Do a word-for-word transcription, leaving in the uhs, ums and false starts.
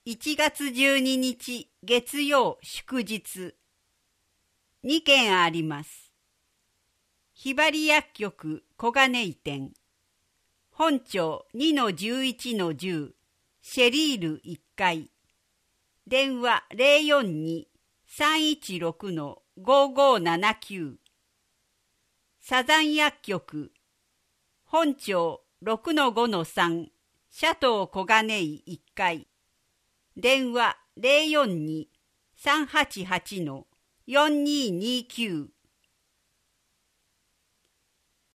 いちがつじゅうににち月曜祝日。にけんあります。ひばり薬局小金井店。本庁 にのじゅういちのじゅう シェリールいっかい。電話 ゼロよんに さんいちろく ごごななきゅう。サザン薬局。本庁 ろくのごのさん シャトー小金井いっかい。電話 ゼロよんに さんはちはち よんにーにーきゅう。